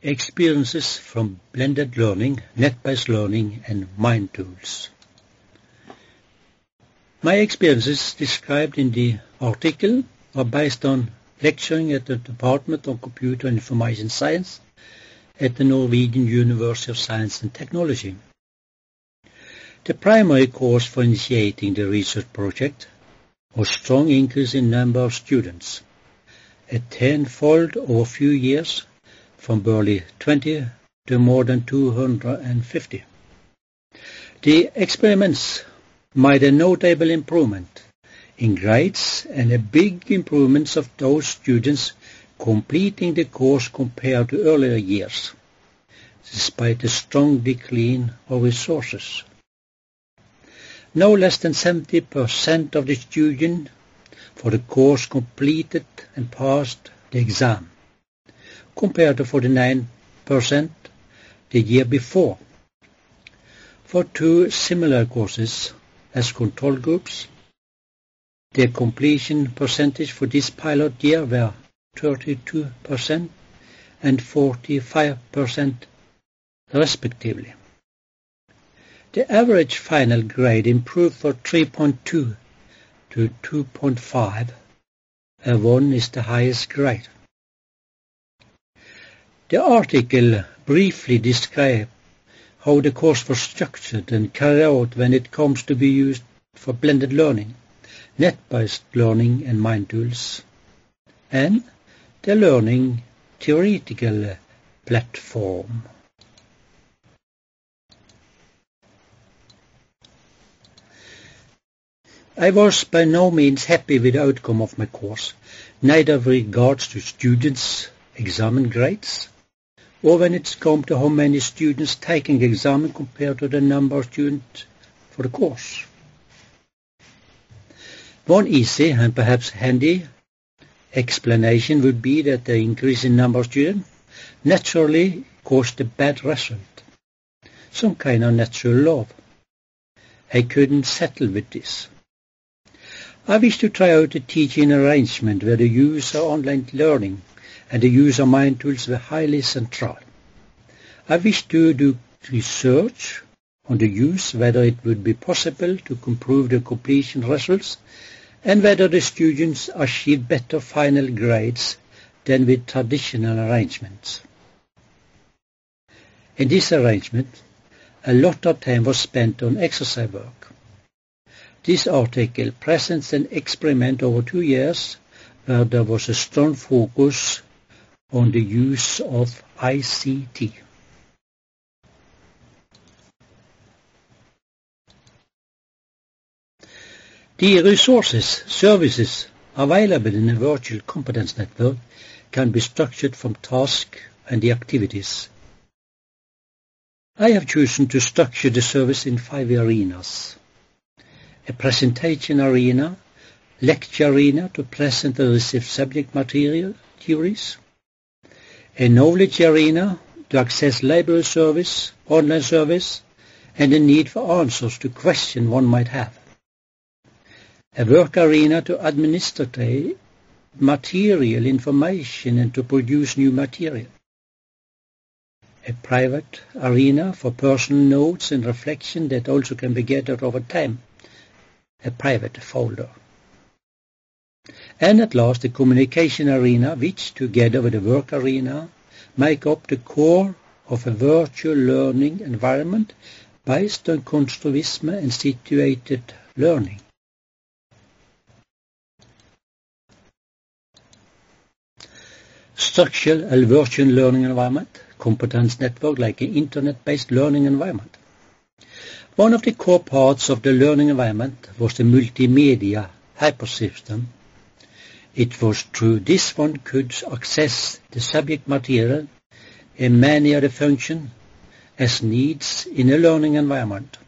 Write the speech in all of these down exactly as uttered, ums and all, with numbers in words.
Experiences from blended learning, net-based learning and mind tools. My experiences described in the article are based on lecturing at the Department of Computer and Information Science at the Norwegian University of Science and Technology. The primary cause for initiating the research project was strong increase in number of students, a tenfold over a few years, from barely twenty to more than two hundred fifty. The experiments made a notable improvement in grades and a big improvement of those students completing the course compared to earlier years, despite a strong decline of resources. No less than seventy percent of the students for the course completed and passed the exam, compared to forty-nine percent the year before. For two similar courses as control groups, the completion percentage for this pilot year were thirty-two percent and forty-five percent respectively. The average final grade improved from three point two to two point five, and one is the highest grade. The article briefly describes how the course was structured and carried out when it comes to be used for blended learning, net-based learning and mind tools, and the learning theoretical platform. I was by no means happy with the outcome of my course, neither with regards to students' exam grades, or when it's come to how many students taking the exam compared to the number of students for the course. One easy and perhaps handy explanation would be that the increase in number of students naturally caused a bad result, some kind of natural law. I couldn't settle with this. I wish to try out a teaching arrangement where the use of online learning and the use of mind tools were highly central. I wish to do research on the use, whether it would be possible to improve the completion results, and whether the students achieve better final grades than with traditional arrangements. In this arrangement, a lot of time was spent on exercise work. This article presents an experiment over two years where there was a strong focus on the use of I C T. The resources, services available in a virtual competence network can be structured from tasks and the activities. I have chosen to structure the service in five arenas. A presentation arena, lecture arena to present and receive subject material, theories, a knowledge arena to access library service, online service, and the need for answers to questions one might have, a work arena to administer material information and to produce new material, a private arena for personal notes and reflection that also can be gathered over time, a private folder. And at last, the communication arena, which, together with the work arena, make up the core of a virtual learning environment based on constructivism and situated learning. Structural and virtual learning environment, competence network like an internet-based learning environment. One of the core parts of the learning environment was the multimedia hypersystem. It was through this one could access the subject material and many other functions as needs in a learning environment.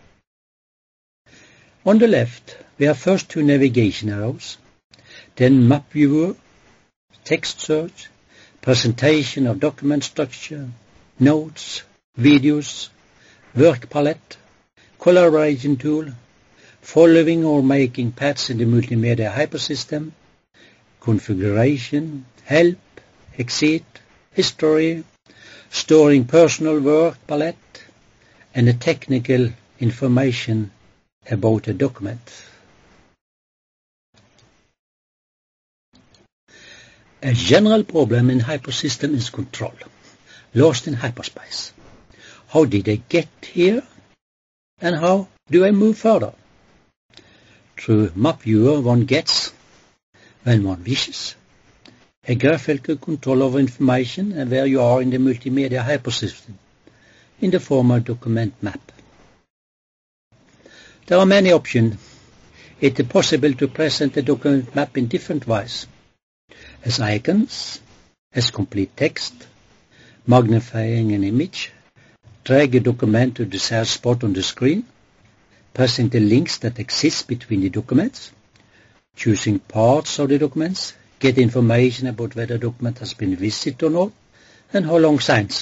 On the left, we have first two navigation arrows, then map viewer, text search, presentation of document structure, notes, videos, work palette, collaboration tool, following or making paths in the multimedia hypersystem, configuration, help, exit, history, storing personal work palette, and the technical information about a document. A general problem in hypersystem is control, lost in hyperspace. How did I get here, and how do I move further? Through map viewer one gets, when one wishes, a graphical control of information and where you are in the multimedia hypersystem, in the form of document map. There are many options. It is possible to present the document map in different ways, as icons, as complete text, magnifying an image, drag a document to the desired spot on the screen, pressing the links that exist between the documents, choosing parts of the documents, get information about whether the document has been visited or not, and how long signs.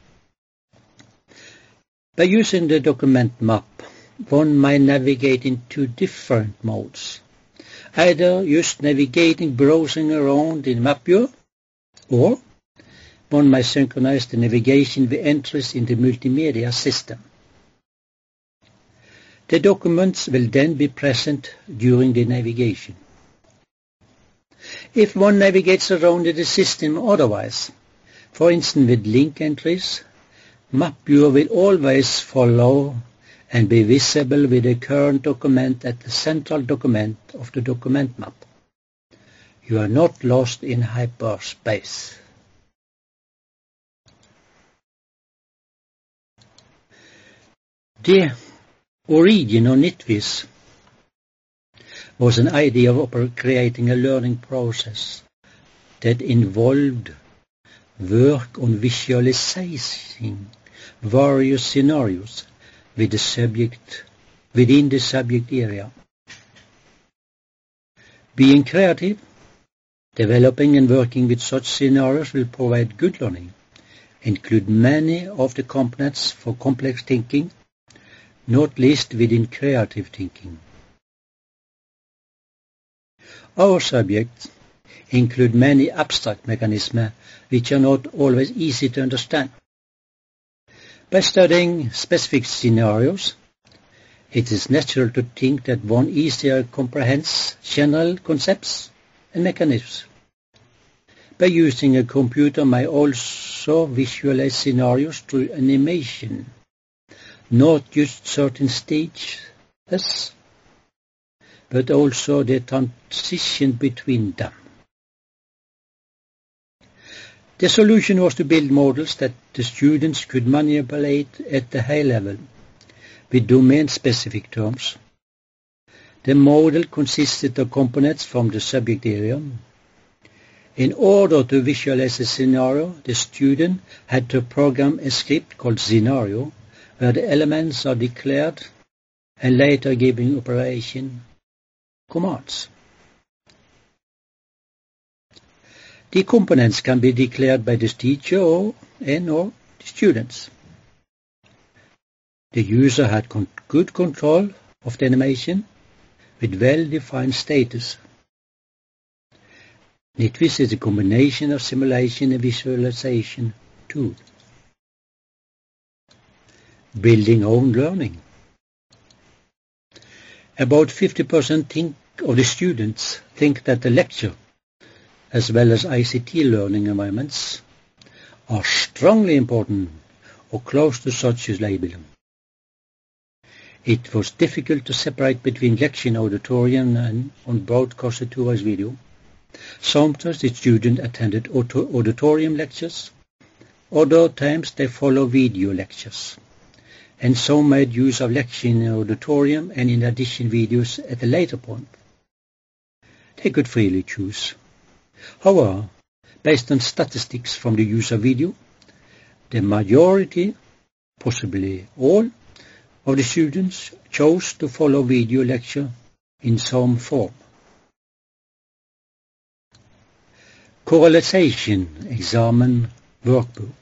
By using the document map, one might navigate in two different modes. Either just navigating, browsing around in map viewer, or one might synchronize the navigation with entries in the multimedia system. The documents will then be present during the navigation. If one navigates around the system otherwise, for instance with link entries, map viewer will always follow and be visible with the current document at the central document of the document map. You are not lost in hyperspace. The origin of NetVis was an idea of creating a learning process that involved work on visualizing various scenarios with the subject, within the subject area. Being creative, developing and working with such scenarios will provide good learning, include many of the components for complex thinking, not least within creative thinking. Our subjects include many abstract mechanisms which are not always easy to understand. By studying specific scenarios, it is natural to think that one easier comprehends general concepts and mechanisms. By using a computer may also visualize scenarios through animation, not just certain stages, but also the transition between them. The solution was to build models that the students could manipulate at the high level, with domain-specific terms. The model consisted of components from the subject area. In order to visualize a scenario, the student had to program a script called scenario, where the elements are declared and later given operation commands. The components can be declared by the teacher or, and or the students. The user had con- good control of the animation with well-defined status. NetVis is a combination of simulation and visualization tool. Building own learning. About fifty percent think of the students think that the lecture, as well as I C T learning environments, are strongly important or close to such a label. It was difficult to separate between lecture in auditorium and on broadcasted to us video. Sometimes the student attended auditorium lectures, other times they follow video lectures, and some made use of lecture in auditorium and in addition videos at a later point. They could freely choose. However, based on statistics from the use of video, the majority, possibly all, of the students chose to follow video lecture in some form. Correlation Examen Workbook.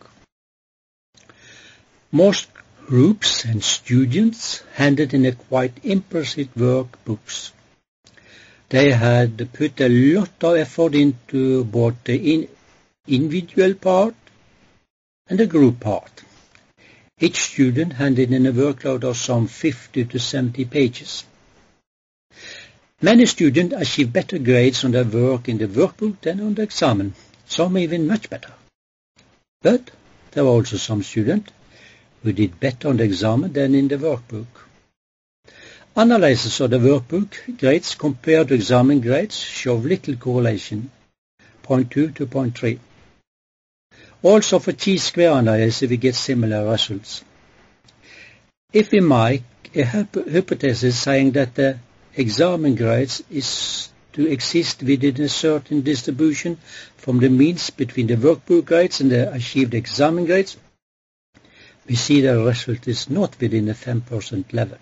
Most groups and students handed in a quite impressive workbooks. They had put a lot of effort into both the in individual part and the group part. Each student handed in a workload of some fifty to seventy pages. Many students achieve better grades on their work in the workbook than on the exam, some even much better. But there were also some students who did better on the exam than in the workbook. Analysis of the workbook grades compared to exam grades show little correlation, zero point two to zero point three. Also for chi-square analysis we get similar results. If we make a hypothesis saying that the exam grades is to exist within a certain distribution from the means between the workbook grades and the achieved exam grades, we see the result is not within the ten percent level.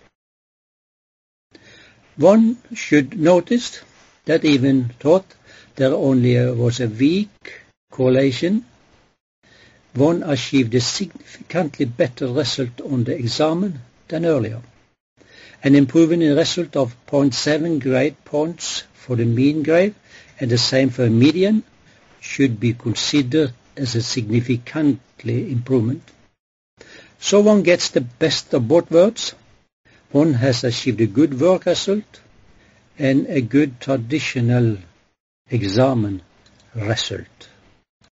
One should notice that even though there only was a weak correlation, one achieved a significantly better result on the exam than earlier. An improvement in result of zero point seven grade points for the mean grade and the same for a median should be considered as a significantly improvement. So one gets the best of both worlds. One has achieved a good work result and a good traditional exam result.